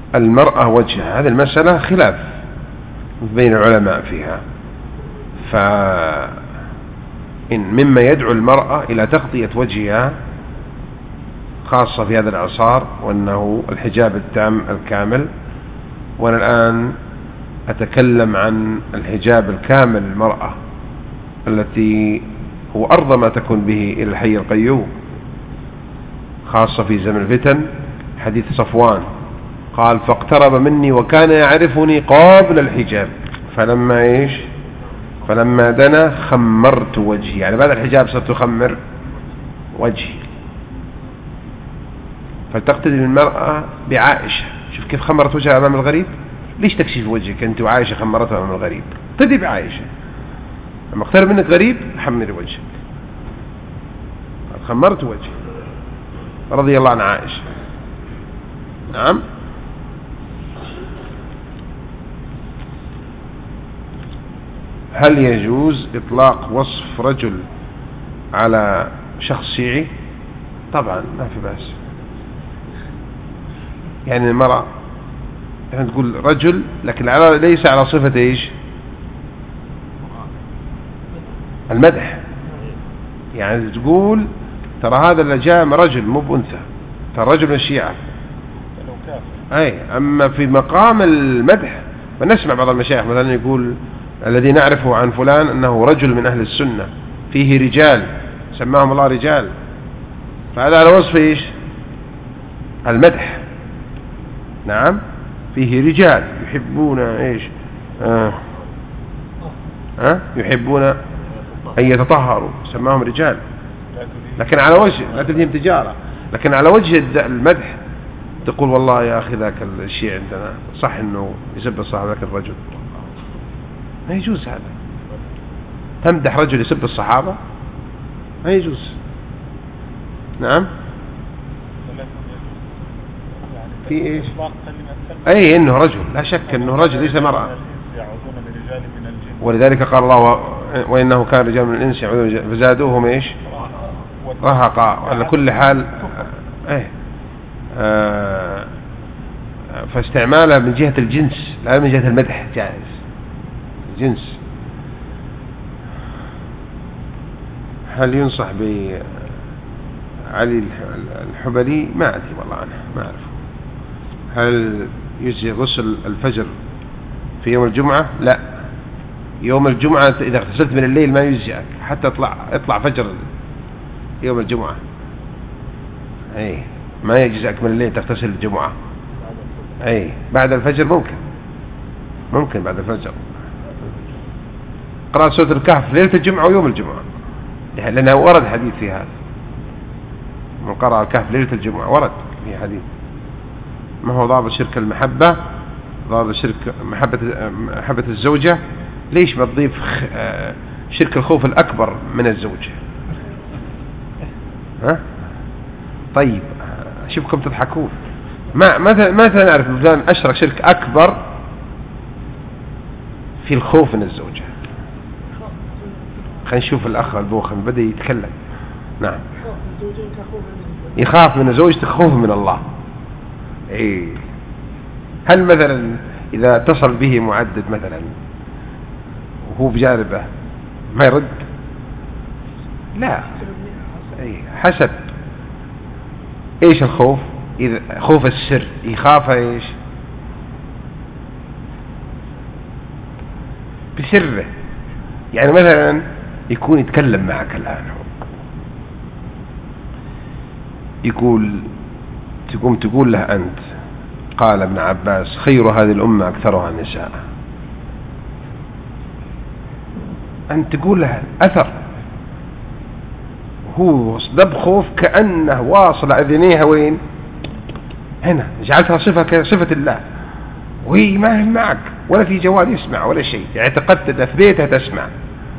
المرأة وجهها، هذه المسألة خلاف بين العلماء فيها. فإن مما يدعو المرأة إلى تغطية وجهها خاصة في هذا الإعصار، وأنه الحجاب التام الكامل. وأنا الآن أتكلم عن الحجاب الكامل للمرأة التي هو أرضى ما تكون به إلى الحي القيوم، خاصة في زمن الفتن. حديث صفوان قال: فاقترب مني وكان يعرفني قبل الحجاب، فلما دنا خمرت وجهي، يعني بعد الحجاب صرت أخمر وجهي. فلتقتدي المرأة بعائشة. شوف كيف خمرت وجهها أمام الغريب. ليش تكشف وجهك أنت وعائشة خمرتها أمام الغريب؟ اقتدي بعائشة، لما اقترب منك غريب حمري وجهك. خمرت وجهي رضي الله عن عائشة. نعم. هل يجوز إطلاق وصف رجل على شخص شيعي؟ طبعا ما في بأس. يعني المرأة يعني تقول رجل، لكن ليس على صفة ايش؟ المدح. يعني تقول ترى هذا اللي جاء رجل مو بأنثى، ترى رجل من الشيعة. أما في مقام المدح فنسمع بعض المشايخ مثلا يقول: الذي نعرفه عن فلان أنه رجل من أهل السنة فيه رجال سماهم الله رجال. فهذا على وصف ايش؟ المدح. نعم. فيه رجال يحبون ايش؟ يحبون أن يتطهروا سماهم رجال. لكن على وجه لا تلهم تجارة، لكن على وجه المدح تقول: والله يا أخي ذاك الشيء عندنا صح أنه يسب الصحابة ذاك الرجل. ما يجوز هذا. تمدح رجل يسب الصحابة ما يجوز. نعم. في ايش؟ انه رجل، لا شك انه رجل ليس مرأة. ولذلك قال الله: وانه كان رجال من الانس يعوذون فزادوهم ايش؟ رهقا. على كل حال فاستعمالها من جهة الجنس لا من جهة المدح جائز. الجنس. هل ينصح بعلي الحبلي؟ ما أدري والله عنه، ما أعرف. هل يجزي غسل الفجر في يوم الجمعة؟ لا، يوم الجمعة إذا اغتسلت من الليل ما يجزئك حتى اطلع فجر يوم الجمعة. ما يجزئك من الليل تغتسل الجمعة. بعد الفجر ممكن بعد الفجر. قرأ سورة الكهف ليلة الجمعة ويوم الجمعة، لأنه ورد حديث في هذا. من قرأ الكهف ليلة الجمعة ورد في حديث. ما هو ضابط شرك المحبة؟ ضابط شرك محبة الزوجة. ليش ما تضيف شرك الخوف الأكبر من الزوجة؟ طيب أشوفكم تضحكون. ماذا نعرف فلان أشرك شرك أكبر في الخوف من الزوجة؟ خلينا نشوف الأخ البوخن بدأ يتكلم. نعم. يخاف من زوجته خوف من الله. هل مثلا إذا اتصل به معدد مثلا وهو بجانبه ما يرد؟ لا. حسب ايش الخوف. إذا خوف السر يخاف ايش؟ بسره. يعني مثلا يكون يتكلم معك الآن، تقوم تقول له أنت قال ابن عباس: خير هذه الأمة أكثرها النساء. أنت تقول له أثر، هو دب خوف كأنه واصل أذنيها وين؟ هنا. جعلتها صفة كصفة الله، وهي ما هي معك ولا في جوال يسمع ولا شيء. اعتقدت في بيتها تسمع،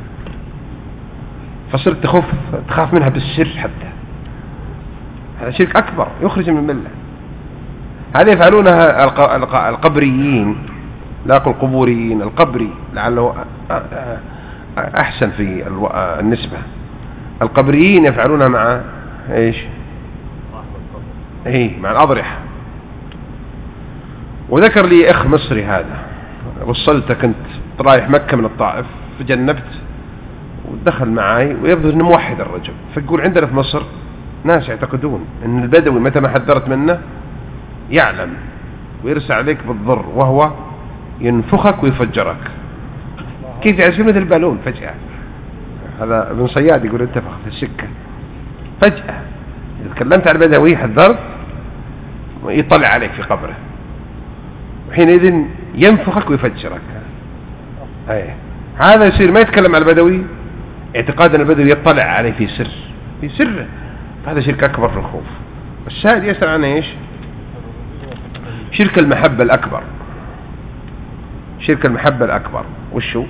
فصرت تخاف منها بالسر. حتى هذا شرك أكبر يخرج من الملة. هذا يفعلونها القبريين، لا أقول القبوريين، القبري لعله أحسن في النسبة. القبريين يفعلونها مع ايش؟ مع الأضرحة. وذكر لي أخ مصري هذا، وصلته كنت رايح مكة من الطائف، فجنبت ودخل معي ويبدو أنه موحد الرجل، فيقول عندنا في مصر ناس يعتقدون أن البدوي متى ما حذرت منه يعلم ويرسل عليك بالضر، وهو ينفخك ويفجرك. كيف يصير مثل البالون فجأة؟ هذا ابن صياد يقول انتفخ في السكة فجأة. إذا تكلمت عن البدوي حذرت ويطلع عليك في قبره، وحينئذ ينفخك ويفجرك. هذا يصير ما يتكلم عن البدوي اعتقاد أن البدوي يطلع عليه في سر، في سره، هذا شرك أكبر في الخوف. الشاهد يسأل عن إيش؟ شرك المحبة الأكبر. شرك المحبة الأكبر وشو؟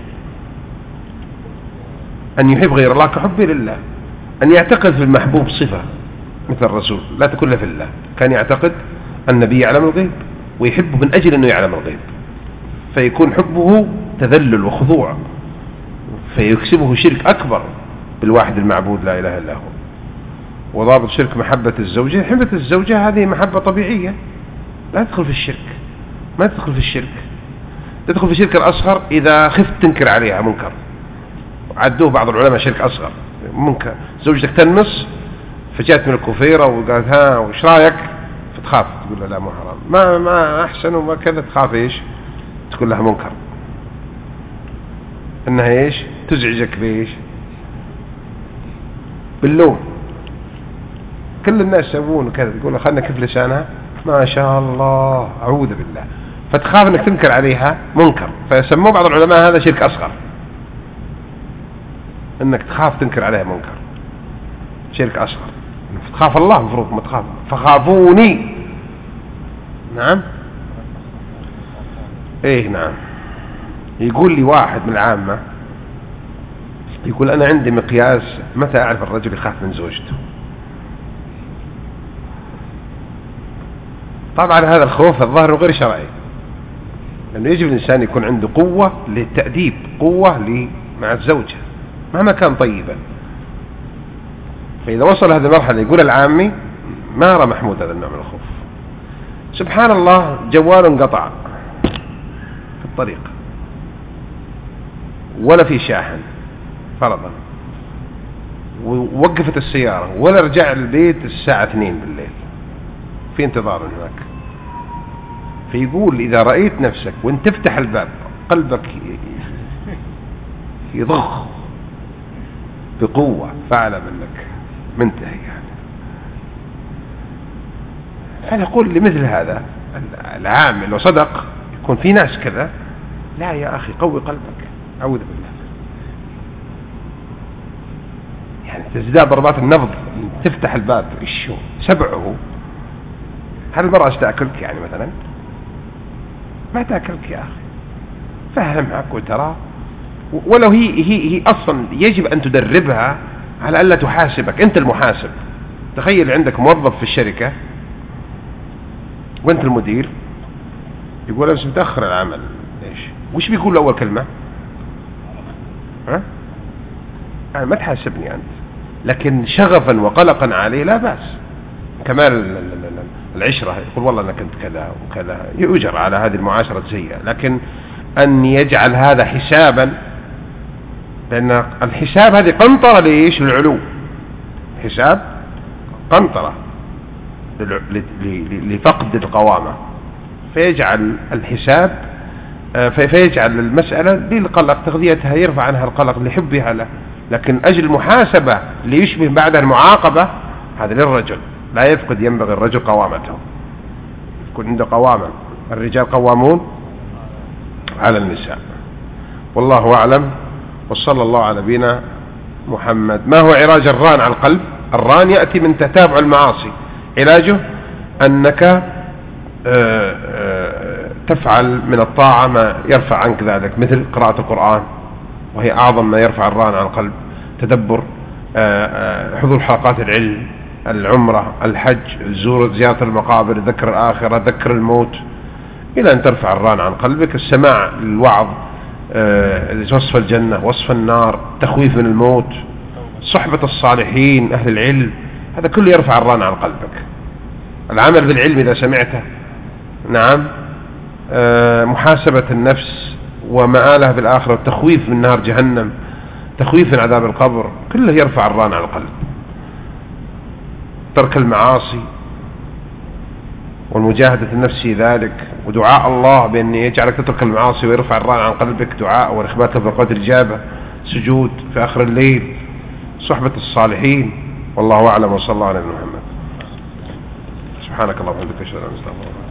أن يحب غير الله كحبه لله، أن يعتقد في المحبوب صفة مثل الرسول لا تكون في الله، كان يعتقد النبي يعلم الغيب ويحبه من أجل أنه يعلم الغيب، فيكون حبه تذلل وخضوع، فيكسبه شرك أكبر بالواحد المعبود لا إله إلا هو. وضابط شرك محبة الزوجة، محبة الزوجة هذه محبة طبيعية لا تدخل في الشرك، ما تدخل في الشرك، تدخل في الشرك الأصغر إذا خفت تنكر عليها منكر، عدوه بعض العلماء شرك أصغر. منكر زوجتك تنمص فجأت من الكفيرة وقالت ها وش رايك، فتخاف تقول لها لا مو حرام، ما أحسن وما كذا، تخاف إيش تقول لها منكر، إنها إيش تزعجك بإيش باللوم. كل الناس يسوون وكذا، تقول خلنا كيف لسانها ما شاء الله أعوذ بالله، فتخاف انك تنكر عليها منكر، فيسموه بعض العلماء هذا شرك أصغر، انك تخاف تنكر عليها منكر شرك أصغر. تخاف الله مفروض ما تخاف، فخافوني. نعم ايه نعم. يقول لي واحد من العامة، يقول انا عندي مقياس متى اعرف الرجل يخاف من زوجته. طبعا هذا الخوف الظاهر غير شرعي، لأنه يجب الإنسان يكون عنده قوة للتأديب، قوة مع الزوجة مهما كان طيبا. فإذا وصل هذه المرحلة يقول العامي ما أرى محمود هذا النوع من الخوف. سبحان الله جوال انقطع في الطريق ولا في شاحن فرضا، ووقفت السيارة ولا رجع البيت الساعة 2 بالليل في انتظار هناك. فيقول إذا رأيت نفسك وانت تفتح الباب قلبك يضخ بقوة فاعلم انك منتهي يعني. فأنا أقول لمثل هذا العامل وصدق يكون في ناس كذا، لا يا أخي قوي قلبك، أعوذ بالله، يعني تزداد ضربات النبض، تفتح الباب إيشو سبعه. هل المرأة تأكلك يعني مثلا؟ ما تأكلك يا أخي، فهمها وترى، ولو هي أصلا يجب أن تدربها على ألا تحاسبك، أنت المحاسب. تخيل عندك موظف في الشركة وأنت المدير، يقول أمس متأخر العمل، إيش وش بيقول له أول كلمة؟ ها؟ يعني ما تحاسبني أنت، لكن شغفا وقلقا عليه لا بأس، كمال العشرة، يقول والله أنا كنت كذا وكذا، يؤجر على هذه المعاشرة السيئة. لكن أن يجعل هذا حسابا، لأن الحساب هذه قنطرة ليش؟ للعلو. حساب قنطرة لفقد القوامة، فيجعل الحساب فيجعل المسألة للقلق تغذيتها، يرفع عنها القلق لحبها له. لكن أجل المحاسبة ليشبه بعدها المعاقبة هذا للرجل، لا يفقد، ينبغي الرجل قوامته، يكون عنده قوامة. الرجال قوامون على النساء، والله أعلم. وصلى الله على نبينا محمد. ما هو علاج الران على القلب؟ الران يأتي من تتابع المعاصي، علاجه أنك تفعل من الطاعة ما يرفع عنك ذلك، مثل قراءة القرآن وهي أعظم ما يرفع الران على القلب، تدبر، حضور حلقات العلم، العمرة، الحج، زيارة المقابر، ذكر الآخرة، ذكر الموت، إلى أن ترفع الران عن قلبك. السماع للوعظ، وصف الجنة، وصف النار، تخويف من الموت، صحبة الصالحين أهل العلم، هذا كله يرفع الران عن قلبك. العمل بالعلم إذا سمعته، نعم، محاسبة النفس ومآلها في الآخرة، والتخويف من نار جهنم، تخويف من عذاب القبر، كله يرفع الران على القلب. ترك المعاصي والمجاهدة النفس في ذلك، ودعاء الله بأن يجعلك تترك المعاصي ويرفع الران عن قلبك، دعاء والإخبات في أوقات الإجابة، سجود في آخر الليل، صحبة الصالحين. والله أعلم، وصلى الله على محمد. سبحانك اللهم وبحمدك، أشهد أن لا إله إلا أنت.